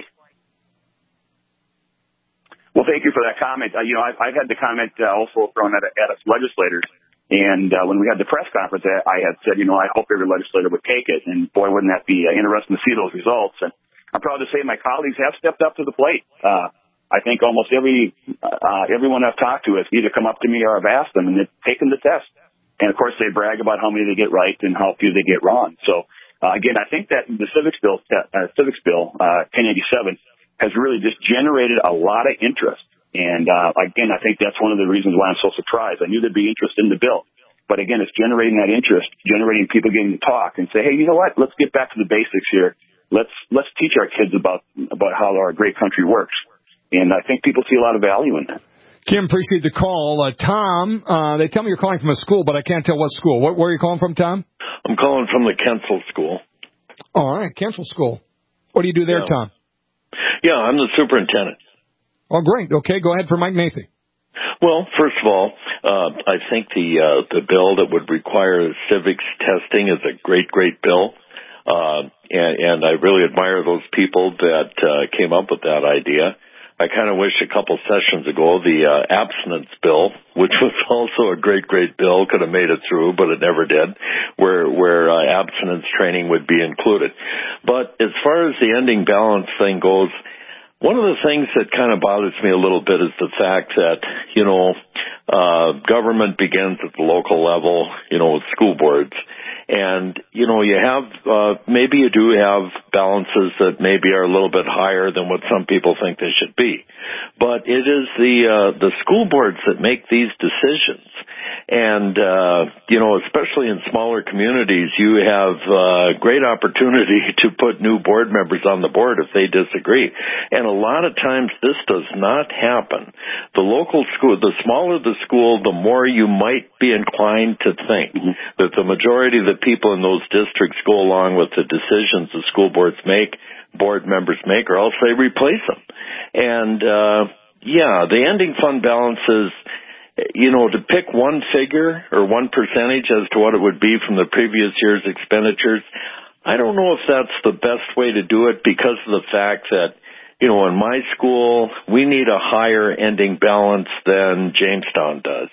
Well, thank you for that comment. Uh, you know, I've, I've had the comment uh, also thrown at, at us legislators. And uh, when we had the press conference, I, I had said, you know, I hope every legislator would take it. And boy, wouldn't that be uh, interesting to see those results. And I'm proud to say my colleagues have stepped up to the plate. Uh, I think almost every uh, everyone I've talked to has either come up to me or I've asked them, and they've taken the test. And, of course, they brag about how many they get right and how few they get wrong. So, uh, again, I think that the civics bill, uh, civics bill, uh, ten eighty-seven, has really just generated a lot of interest. And, uh, again, I think that's one of the reasons why I'm so surprised. I knew there'd be interest in the bill. But, again, it's generating that interest, generating people getting to talk and say, hey, you know what? Let's get back to the basics here. Let's let's teach our kids about, about how our great country works. And I think people see a lot of value in that. Kim, appreciate the call. Uh, Tom, uh, they tell me you're calling from a school, but I can't tell what school. What, where are you calling from, Tom? I'm calling from the Kensel School. All right, Kensel School. What do you do there, yeah. Tom? Yeah, I'm the superintendent. Oh, great. Okay, go ahead for Mike Nathy. Well, first of all, uh, I think the uh, the bill that would require civics testing is a great, great bill. Uh, and, and I really admire those people that uh, came up with that idea. I kind of wish a couple sessions ago the uh, abstinence bill, which was also a great, great bill, could have made it through, but it never did, where where uh, abstinence training would be included. But as far as the ending balance thing goes, one of the things that kind of bothers me a little bit is the fact that, you know, uh, government begins at the local level, you know, with school boards. And, you know, you have, uh, maybe you do have balances that maybe are a little bit higher than what some people think they should be. But it is the, uh, the school boards that make these decisions. And, uh, you know, especially in smaller communities, you have, uh, great opportunity to put new board members on the board if they disagree. And a lot of times this does not happen. The local school, the smaller the school, the more you might be inclined to think that the majority of the people in those districts go along with the decisions the school boards make, board members make, or else they replace them. And, uh, yeah, the ending fund balance is, you know, to pick one figure or one percentage as to what it would be from the previous year's expenditures, I don't know if that's the best way to do it because of the fact that, you know, in my school, we need a higher ending balance than Jamestown does.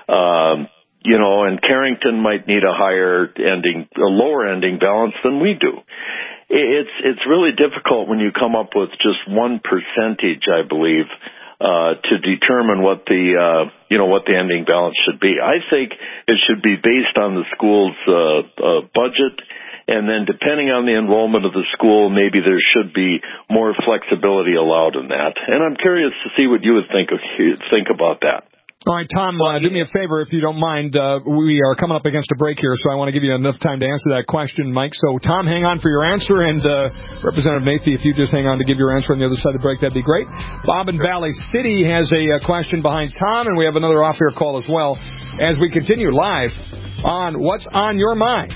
Um, you know, and Carrington might need a higher ending, a lower ending balance than we do. It's, it's really difficult when you come up with just one percentage, I believe, uh, to determine what the, uh, you know, what the ending balance should be. I think it should be based on the school's, uh, uh, budget. And then depending on the enrollment of the school, maybe there should be more flexibility allowed in that. And I'm curious to see what you would think of, think about that. All right, Tom, uh, do me a favor, if you don't mind. Uh, we are coming up against a break here, so I want to give you enough time to answer that question, Mike. So, Tom, hang on for your answer, and uh, Representative Nathy, if you just hang on to give your answer on the other side of the break, that'd be great. Bob in Valley City has a uh, question behind Tom, and we have another off-air call as well as we continue live on What's on Your Mind.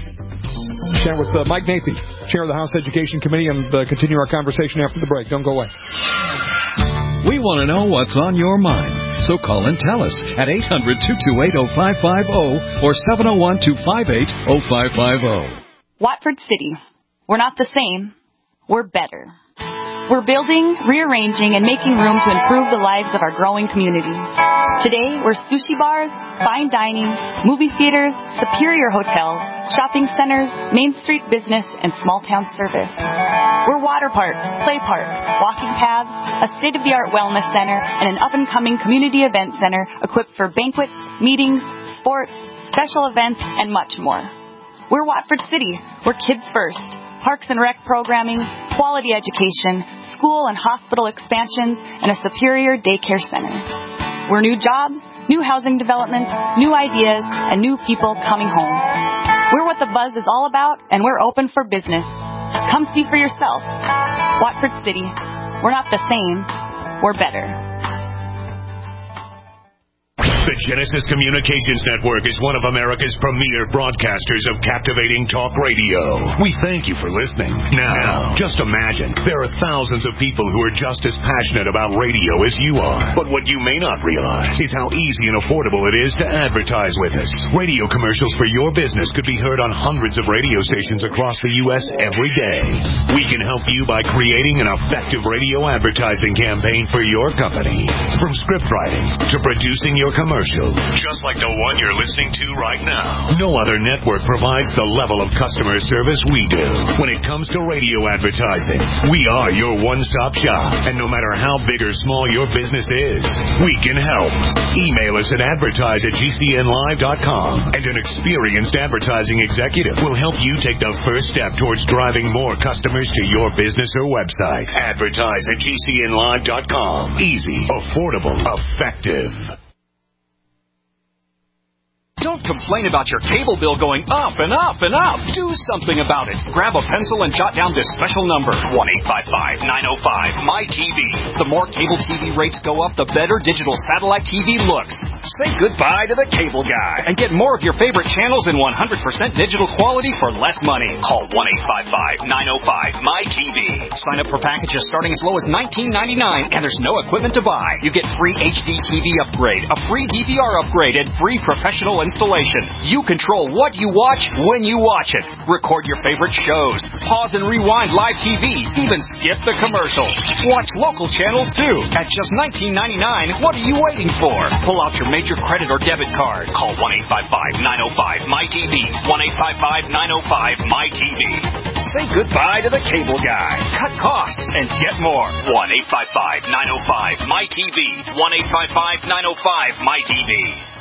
Share with uh, Mike Nathy, Chair of the House Education Committee, and uh, continue our conversation after the break. Don't go away. We want to know what's on your mind. So call and tell us at eight hundred, two two eight, oh five five oh or seven oh one, two five eight, oh five five oh. Watford City. We're not the same. We're better. We're building, rearranging, and making room to improve the lives of our growing community. Today, we're sushi bars, fine dining, movie theaters, superior hotels, shopping centers, Main Street business, and small-town service. We're water parks, play parks, walking paths, a state-of-the-art wellness center, and an up-and-coming community event center equipped for banquets, meetings, sports, special events, and much more. We're Watford City. We're kids first. Parks and rec programming, quality education, school and hospital expansions, and a superior daycare center. We're new jobs, new housing development, new ideas, and new people coming home. We're what the buzz is all about, and we're open for business. Come see for yourself. Watford City. We're not the same. We're better. The Genesis Communications Network is one of America's premier broadcasters of captivating talk radio. We thank you for listening. Now, just imagine, there are thousands of people who are just as passionate about radio as you are. But what you may not realize is how easy and affordable it is to advertise with us. Radio commercials for your business could be heard on hundreds of radio stations across the U S every day. We can help you by creating an effective radio advertising campaign for your company. From script writing to producing your commercial. Just like the one you're listening to right now. No other network provides the level of customer service we do. When it comes to radio advertising, we are your one-stop shop. And no matter how big or small your business is, we can help. Email us at advertise at g c n live dot com, and an experienced advertising executive will help you take the first step towards driving more customers to your business or website. Advertise at g c n live dot com. Easy, affordable, effective. Don't complain about your cable bill going up and up and up. Do something about it. Grab a pencil and jot down this special number, one eight five five, nine oh five, M Y T V. The more cable T V rates go up, the better digital satellite T V looks. Say goodbye to the cable guy and get more of your favorite channels in one hundred percent digital quality for less money. Call one eight five five, nine oh five, M Y T V. Sign up for packages starting as low as nineteen ninety-nine, and there's no equipment to buy. You get free H D T V upgrade, a free D V R upgrade, and free professional installation. You control what you watch when you watch it. Record your favorite shows. Pause and rewind live T V. Even skip the commercials. Watch local channels too. At just nineteen ninety-nine, what are you waiting for? Pull out your major credit or debit card. Call one eight five five, nine oh five, M Y T V. one eight five five, nine oh five, M Y T V. Say goodbye to the cable guy. Cut costs and get more. one eight five five, nine oh five, M Y T V. one eight five five, nine oh five, M Y T V.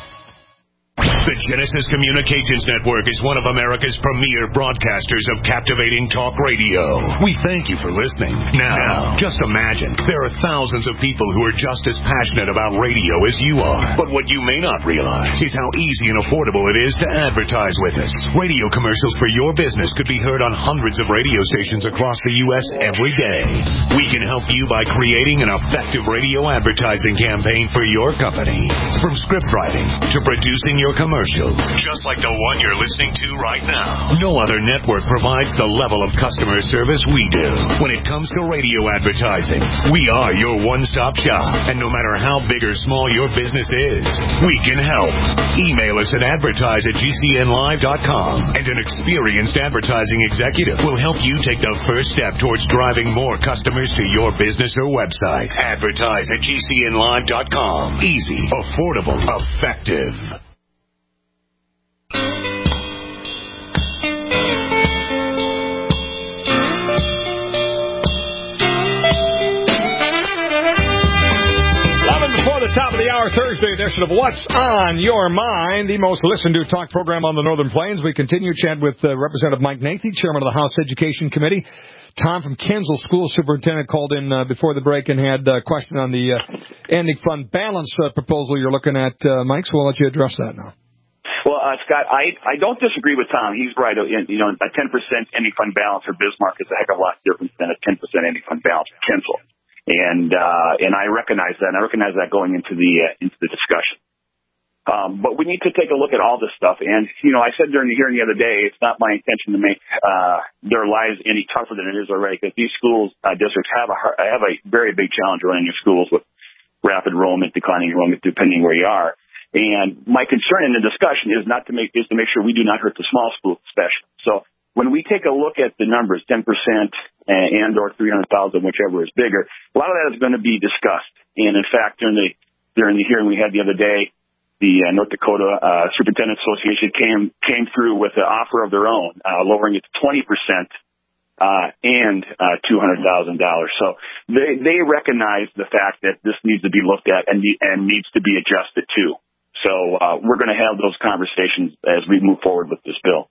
The Genesis Communications Network is one of America's premier broadcasters of captivating talk radio. We thank you for listening. Now, just imagine, there are thousands of people who are just as passionate about radio as you are. But what you may not realize is how easy and affordable it is to advertise with us. Radio commercials for your business could be heard on hundreds of radio stations across the U S every day. We can help you by creating an effective radio advertising campaign for your company. From script writing to producing your commercial. Just like the one you're listening to right now. No other network provides the level of customer service we do. When it comes to radio advertising, we are your one-stop shop. And no matter how big or small your business is, we can help. Email us at advertise at g c n live dot com, and an experienced advertising executive will help you take the first step towards driving more customers to your business or website. Advertise at g c n live dot com. Easy, affordable, effective. Top of the hour, Thursday edition of What's on Your Mind, the most listened to talk program on the Northern Plains. We continue chat with uh, Representative Mike Nathy, chairman of the House Education Committee. Tom from Kinsel School Superintendent called in uh, before the break and had a question on the uh, ending fund balance uh, proposal you're looking at, uh, Mike, so we'll let you address that now. Well, uh, Scott, I, I don't disagree with Tom. He's right. You know, a ten percent ending fund balance for Bismarck is a heck of a lot different than a ten percent ending fund balance for Kinsel. And, uh, and I recognize that, and I recognize that going into the, uh, into the discussion. Um, but we need to take a look at all this stuff. And, you know, I said during the hearing the other day, it's not my intention to make, uh, their lives any tougher than it is already, because these schools, uh, districts have a, have a very big challenge running their schools with, rapid enrollment, declining enrollment, depending where you are. And my concern in the discussion is not to make is to make sure we do not hurt the small schools, especially. So when we take a look at the numbers, ten percent and or three hundred thousand, whichever is bigger, a lot of that is going to be discussed. And in fact, during the during the hearing we had the other day, the uh, North Dakota uh, Superintendent Association came came through with an offer of their own, uh, lowering it to twenty percent uh, and uh, two hundred thousand dollars. So they they recognize the fact that this needs to be looked at and and needs to be adjusted too. So uh, we're going to have those conversations as we move forward with this bill.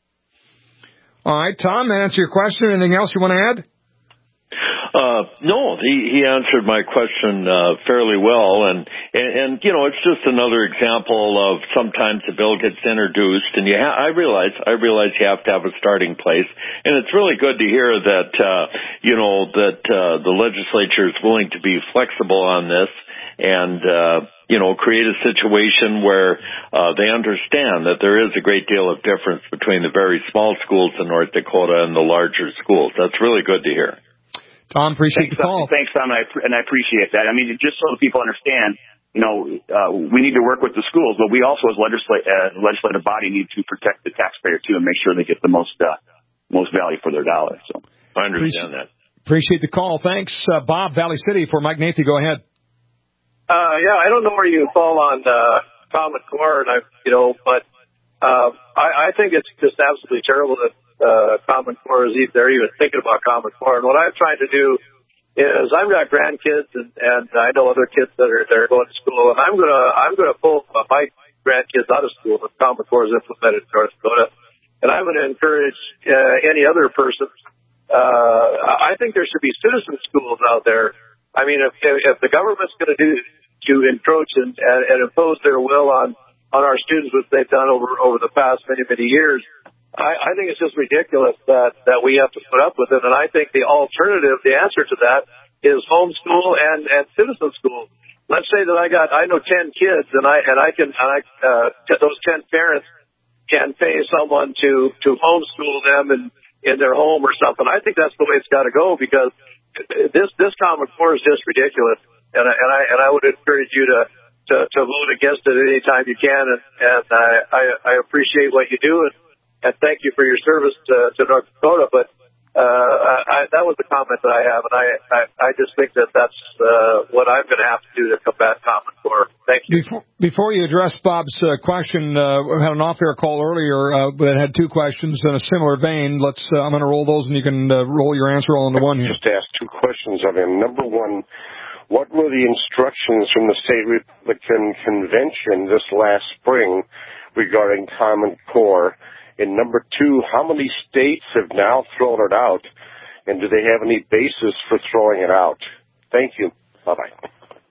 All right, Tom, that answer your question. Anything else you want to add? Uh, no, he, he answered my question, uh, fairly well. And, and, and, you know, it's just another example of sometimes a bill gets introduced and you ha- I realize, I realize you have to have a starting place. And it's really good to hear that, uh, you know, that, uh, the legislature is willing to be flexible on this and, uh, you know, create a situation where, uh, they understand that there is a great deal of difference between the very small schools in North Dakota and the larger schools. That's really good to hear. Tom, appreciate thanks, the call. Thanks, Tom, and I, and I appreciate that. I mean, just so that people understand, you know, uh, we need to work with the schools, but we also, as legislate, uh, legislative body, need to protect the taxpayer too and make sure they get the most uh, most value for their dollar. So I understand appreciate, that. Appreciate the call. Thanks, uh, Bob, Valley City for Mike Nathy. Go ahead. Uh, yeah, I don't know where you fall on uh, Common Core, and I, you know, but uh, I, I think it's just absolutely terrible that uh, Common Core is even, they're even thinking about Common Core. And what I'm trying to do is I've got grandkids, and, and I know other kids that are they're going to school, and I'm gonna I'm gonna pull my grandkids out of school if Common Core is implemented in North Dakota, and I'm going to encourage uh, any other person. Uh, I think there should be citizen schools out there. I mean, if, if the government's going to do to encroach and, and, and impose their will on, on our students, which they've done over over the past many, many years, I, I think it's just ridiculous that, that we have to put up with it. And I think the alternative, the answer to that, is homeschool and, and citizen school. Let's say that I got, I know ten kids, and I and I can, and I, uh, those ten parents can pay someone to to homeschool them in in their home or something. I think that's the way it's got to go, because this this Common Core is just ridiculous, and I, and I and I would encourage you to, to, to vote against it any time you can, and, and I, I I appreciate what you do, and, and thank you for your service to, to North Dakota. But uh, I, that was the comment that I have, and I I, I just think that that's uh, what I'm going to have to do to combat Common Core. Thank you. Before, before you address Bob's uh, question, uh, we had an off-air call earlier uh, that had two questions in a similar vein. Let's. Uh, I'm going to roll those, and you can uh, roll your answer all into one here. Just ask two questions of him. Number one, what were the instructions from the State Republican Convention this last spring regarding Common Core? And number two, how many states have now thrown it out, and do they have any basis for throwing it out? Thank you. Bye-bye.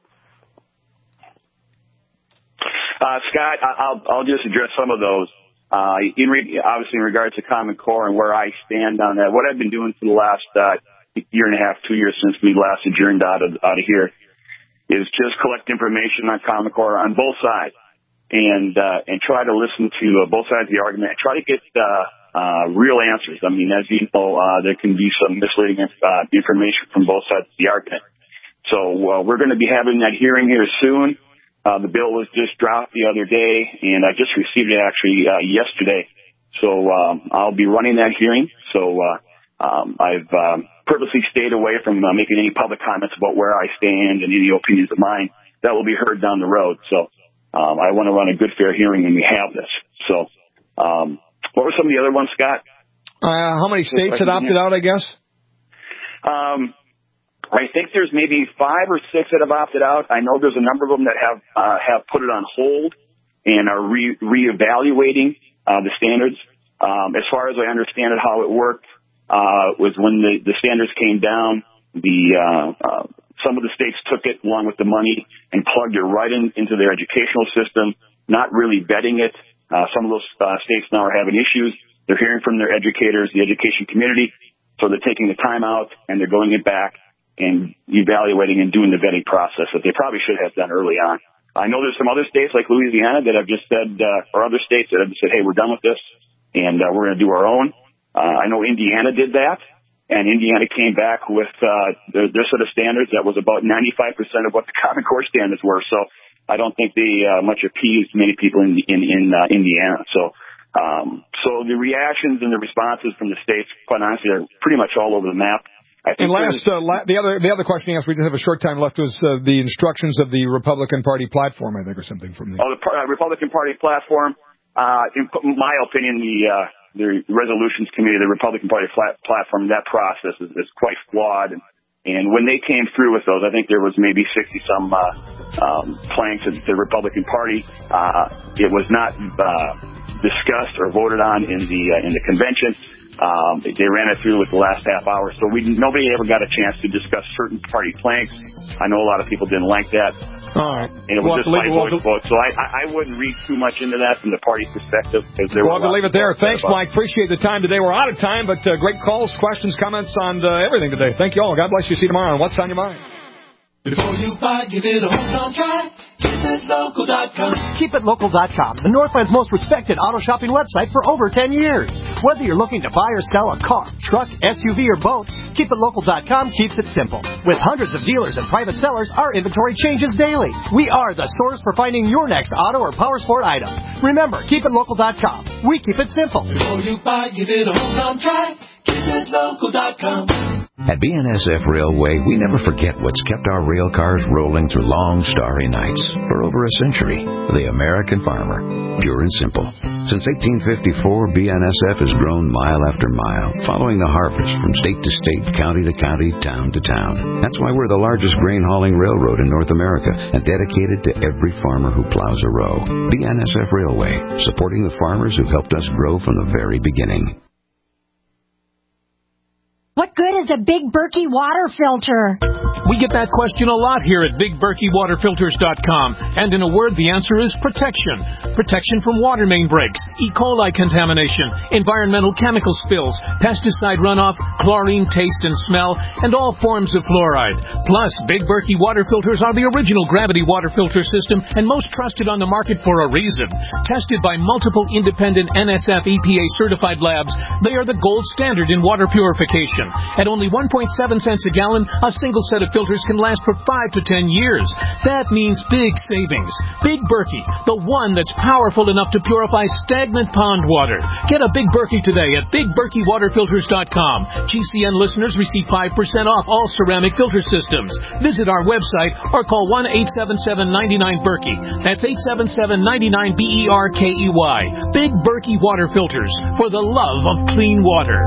Uh, Scott, I'll, I'll just address some of those. Uh, in re- obviously, in regards to Common Core and where I stand on that, what I've been doing for the last uh, year and a half, two years since we last adjourned out of, out of here, is just collect information on Common Core on both sides, and uh, and try to listen to uh, both sides of the argument, and try to get uh, uh, real answers. I mean, as you know, uh, there can be some misleading uh, information from both sides of the argument. So uh, we're going to be having that hearing here soon. Uh, the bill was just dropped the other day, and I just received it actually uh, yesterday. So um, I'll be running that hearing. So uh, um, I've um, purposely stayed away from uh, making any public comments about where I stand and any opinions of mine. That will be heard down the road. So um, I want to run a good, fair hearing, and we have this. So um, what were some of the other ones, Scott? Uh, how many states had opted out, I guess? Um. I think there's maybe five or six that have opted out. I know there's a number of them that have uh, have put it on hold and are re- reevaluating uh, the standards. Um, as far as I understand it, how it worked uh, was when the, the standards came down, the uh, uh, some of the states took it along with the money and plugged it right in, into their educational system, not really vetting it. Uh, some of those uh, states now are having issues. They're hearing from their educators, the education community, so they're taking the time out and they're going it back and evaluating and doing the vetting process that they probably should have done early on. I know there's some other states like Louisiana that have just said, uh, or other states that have just said, hey, we're done with this, and uh, we're going to do our own. Uh, I know Indiana did that, and Indiana came back with uh, their, their set of standards that was about ninety-five percent of what the Common Core standards were. So I don't think they uh, much appeased many people in in, in uh, Indiana. So um, so the reactions and the responses from the states, quite honestly, are pretty much all over the map. I think and last, uh, la- the other the other question he asked, we just have a short time left, was uh, the instructions of the Republican Party platform, I think, or something from the... Oh, the uh, Republican Party platform. Uh, in my opinion, the uh, the resolutions committee, the Republican Party flat platform, that process is, is quite flawed. And, and when they came through with those, I think there was maybe sixty some uh, um, planks of the Republican Party. Uh, it was not uh, discussed or voted on in the uh, in the convention. Um, they ran it through with the last half hour, so we nobody ever got a chance to discuss certain party planks. I know a lot of people didn't like that. All right. And it was just my voice vote, so I, I wouldn't read too much into that from the party perspective. We'll have to leave it there. Thanks, Mike. Appreciate the time today. We're out of time, but uh, great calls, questions, comments on uh, everything today. Thank you all. God bless you. See you tomorrow on What's on Your Mind. Before you buy, give it a home try. Keep it local dot com. Keep It Local dot com, the Northland's most respected auto shopping website for over ten years. Whether you're looking to buy or sell a car, truck, S U V, or boat, Keep It Local dot com keeps it simple. With hundreds of dealers and private sellers, our inventory changes daily. We are the source for finding your next auto or power sport item. Remember, Keep It Local dot com. We keep it simple. Before you buy, give it a home try. Keep It Local dot com. At B N S F Railway, we never forget what's kept our rail cars rolling through long, starry nights for over a century. The American farmer, pure and simple. Since eighteen fifty-four, B N S F has grown mile after mile, following the harvest from state to state, county to county, town to town. That's why we're the largest grain hauling railroad in North America and dedicated to every farmer who plows a row. B N S F Railway, supporting the farmers who helped us grow from the very beginning. What good is a Big Berkey water filter? We get that question a lot here at Big Berkey Water Filters dot com. And in a word, the answer is protection. Protection from water main breaks, E. coli contamination, environmental chemical spills, pesticide runoff, chlorine taste and smell, and all forms of fluoride. Plus, Big Berkey water filters are the original gravity water filter system and most trusted on the market for a reason. Tested by multiple independent N S F E P A certified labs, they are the gold standard in water purification. At only one point seven cents a gallon, a single set of filters can last for five to ten years. That means big savings. Big Berkey, the one that's powerful enough to purify stagnant pond water. Get a Big Berkey today at Big Berkey Water Filters dot com. G C N listeners receive five percent off all ceramic filter systems. Visit our website or call one eight seven seven, nine nine, Berkey. That's eight seven seven, nine nine, B E R K E Y. Big Berkey Water Filters, for the love of clean water.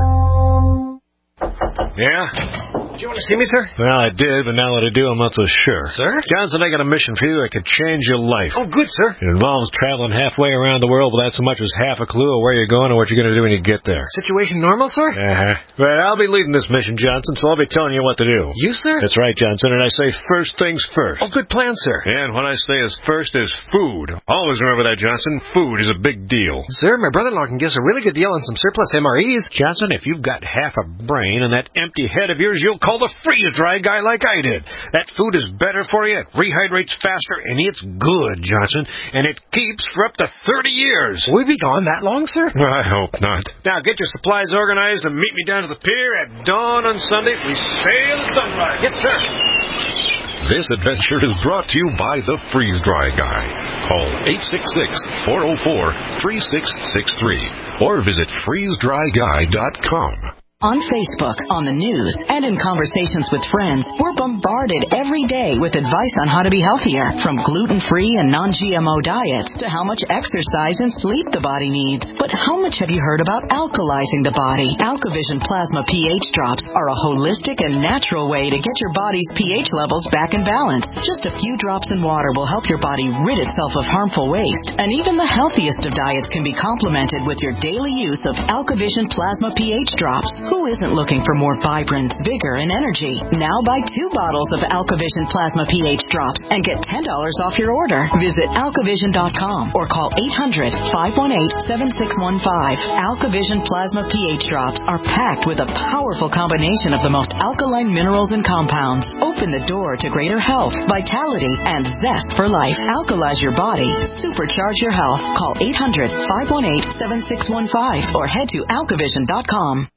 Yeah? Did you want to see me, sir? Well, I did, but now that I do, I'm not so sure. Sir? Johnson, I got a mission for you that could change your life. Oh, good, sir. It involves traveling halfway around the world without so much as half a clue of where you're going or what you're going to do when you get there. Situation normal, sir? Uh-huh. But I'll be leading this mission, Johnson, so I'll be telling you what to do. You, sir? That's right, Johnson, and I say first things first. Oh, good plan, sir. And what I say is first is food. Always remember that, Johnson. Food is a big deal. Sir, my brother-in-law can give us a really good deal on some surplus M R Es. Johnson, if you've got half a brain and that empty head of yours, you'll call the freeze-dry guy like I did. That food is better for you, it rehydrates faster, and it's good, Johnson, and it keeps for up to thirty years. Will we be gone that long, sir? I hope not. Now, get your supplies organized and meet me down to the pier at dawn on Sunday. We sail at sunrise. Yes, sir. This adventure is brought to you by the Freeze-Dry Guy. Call eight six six, four oh four, three six six three or visit freeze dry guy dot com. On Facebook, on the news, and in conversations with friends, we're bombarded every day with advice on how to be healthier, from gluten-free and non G M O diets to how much exercise and sleep the body needs. But how much have you heard about alkalizing the body? AlkaVision Plasma pH drops are a holistic and natural way to get your body's pH levels back in balance. Just a few drops in water will help your body rid itself of harmful waste. And even the healthiest of diets can be complemented with your daily use of AlkaVision Plasma pH drops. Who isn't looking for more vibrant, vigor, and energy? Now buy two bottles of AlkaVision Plasma pH drops and get ten dollars off your order. Visit alkavision dot com or call eight hundred, five one eight, seven six one five. AlkaVision Plasma pH drops are packed with a powerful combination of the most alkaline minerals and compounds. Open the door to greater health, vitality, and zest for life. Alkalize your body. Supercharge your health. Call eight hundred, five one eight, seven six one five or head to alkavision dot com.